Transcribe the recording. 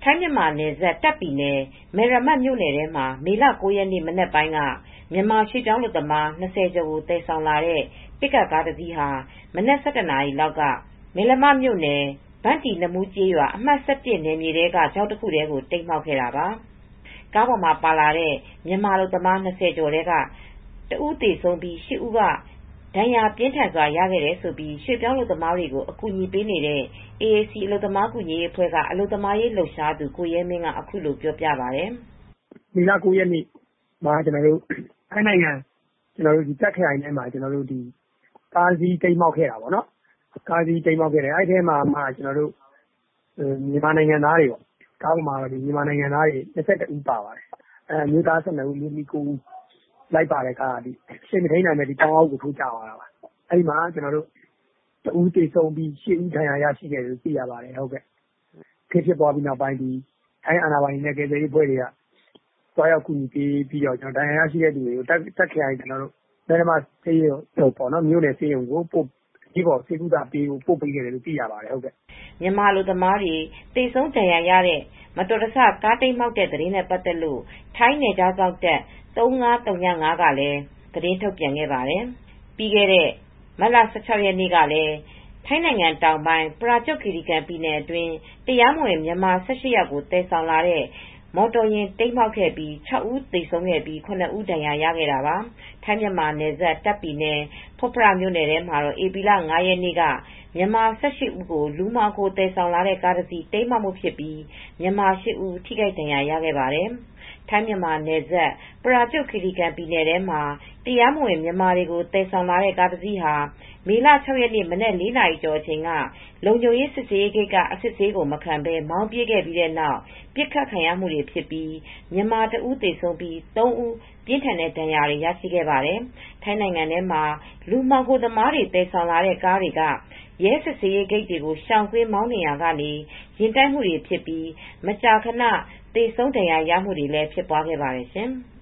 ထိုင်းမြန်မာနယ်စပ်တာ့ခ်ပြည်နယ်မယ်ရမတ်မြို့နယ်ထဲမှာမေလ 9 ရက်နေ့မနက်ပိုင်းကမြန်မာရွှေ့ပြောင်းအလုပ်သမား20ကျော်ကိုသယ်ဆောင်လာတဲ့ပစ်ကပ်ကားတစ်စီးဟာမနက် 11 နာရီလောက်ကမယ်လမမြို့နယ်ဘန့်တီနမူးကျေးရွာအမှတ် 11 နယ်မြေထဲကချောင်းတစ်ခုထဲကိုတိမ်းမှောက်ခဲ့တာပါ။ကားပေါ်မှာပါလာတဲ့မြန်မာအလုပ်သမား20ကျော်ထဲကတဦးသေဆုံးပြီး8ဦးကဒဏ်ရာပြင်းထန်စွာရခဲ့တယ်လို့ရွှေ့ပြောင်းအလုပ်သမားတွေကိုအကူညီပေးနေတဲ့ AAC အလုပ်သမားကူညီရေးအဖွဲ့ကအလုပ်သမားရေးလှုပ်ရှားသူကိုရဲမင်းကအခုလိုပြောပြပါတယ်။ "မေလ 9 ရက်နေ့မှာထိုင်းနိုင်ငံတာ့ခ်ခရိုင်ထဲမှာကားတစ်စီးတိမ်းမှောက်ခဲ့တာပေါ့နော်။ကားတစ်စီးတိမ်းမှောက်ခဲ့တယ်အဲဒီထဲမှာမြန်မာနိုင်ငံသားတွေကားပေါ်မှာမြန်မာနိုင်ငံသားတွေ21ဦးပါပါတယ်။အမျိုးသား12ဦးအမျိုးသမီး9ဦးလိုက်ပါတဲ့ကားကရှေ့မထိန်းနိုင်ပဲတောင်အောက်ကိုထိုးကျသွားတာပါ။အဲဒီမှာတဦးသေဆုံးပြီး8ဦးဒဏ်ရာရရှိခဲ့တယ်လို့သိရပါတယ်။အခင်းဖြစ်ပွားပြီးနောက်ပိုင်းထိုင်းအာဏာပိုင်တွေနဲ့ကယ်ဆယ်ရေးအဖွဲ့တွေကသွားရောက်ကူညီပေးပြီးဒဏ်ရာရရှိတဲ့သူတွေကိုတာ့ခ်ခရိုင်မယ်ရမတ်မြို့နယ်ဆေးရုံကိုအရေးပေါ်ဆေးကုသပေးဖို့ပို့ပေးခဲ့တယ်လို့သိရပါတယ်။ " မြန်မာအလုပ်သမားတွေသေဆုံးဒဏ်ရာရတဲ့မတော်တဆကားတိမ်းမှောက်တဲ့သတင်းနဲ့ပတ်သက်လို့ထိုင်းနယ်ခြားစောင့်တပ်3505ကလည်းသတင်းထုတ်ပြန်ခဲ့ပါတယ်။ ပြီးခဲ့တဲ့မတ်လ 16 ရက်နေ့ကလည်းထိုင်းနိုင်ငံတောင်ပိုင်းပရာကျွတ်ခီရီကန်ပြည်နယ်အတွင်းတရားမဝင်မြန်မာ18ယောက်ကိုသယ်ဆောင်လာတဲ့မော်တော်ယာဉ်တိမ်းမှောက်ခဲ့ပြီး6ဦးသေဆုံးပြီး7ဦးဒဏ်ရာရခဲ့တာပါ။ထိုင်းမြန်မာနယ်စပ်တာ့ခ်ပြည်နယ်ဖွတ်ဖရမြို့နယ်ထဲမှာဧပြီလ 5 ရက်နေ့ကမြန်မာ18ဦးကိုလူမှောင်ခိုသယ်ဆောင်လာတဲ့ကားတစ်စီးတိမ်းမှောက်မှုဖြစ်ပြီးမြန်မာ8ဦးထိခိုက်ဒဏ်ရာရခဲ့ပါတယ်။ထိုင်းမြန်မာနယ်စပ်ပရာကျွတ်ခီရီကန်ပြည်နယ်ထဲမှာတရားမဝင်မြန်မာတွေကိုသယ်ဆောင်လာတဲ့ကားတစ်စီးဟာမေလ 6 ရက်နေ့မနက် 4 နာရီကျော်အချိန်ကလုံခြုံရေးစစ်ဆေးရေးဂိတ်ကအစစ်ဆေးကိုမခံဘဲမောင်းပြေးခဲ့ပြီးနောက်ပစ်ခတ်ခံရမှုတွေဖြစ်ပြီးမြန်မာတစ်ဦးသေဆုံးပြီး3ဦးပြင်းထန်တဲ့ဒဏ်ရာတွေရရှိခဲ့ပါတယ်။ထိုင်းနိုင်ငံထဲမှာလူမှောင်ခိုသမားတွေသယ်ဆောင်လာတဲ့ကားတွေကရဲစစ်ဆေးရေးဂိတ်တွေကိုရှောင်ကွင်းမောင်းနှင်ရာကနေယာဉ်တိုက်မှုတွေဖြစ်ပြီးမကြာခဏသေဆုံးဒဏ်ရာရမှုတွေလည်းဖြစ်ပွားခဲ့ပါတယ်ရှင်။